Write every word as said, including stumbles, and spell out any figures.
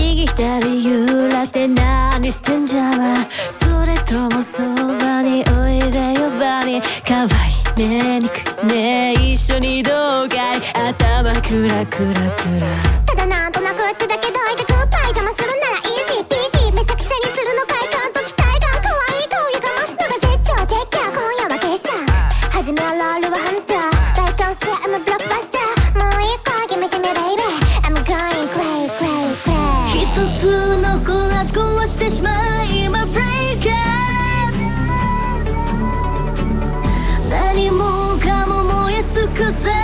右左揺らして何してんじゃわ。それともそばにおいでよバニー。かわいいね肉ね一緒にどうかい。頭クラクラクラ。 ただなんとなくってだけどいてグッバイ邪魔するならイージーピージー。めちゃくちゃにするの快感と期待感。可愛い顔ゆがますのが絶頂絶叫。今夜は決勝始めはロールはハンター。大歓声 I'm a blockbuster。 もう一個決めてみ baby I'm going cray cray cray。 一つのコラス壊してしまい今 break it。 何もかも燃え尽くせ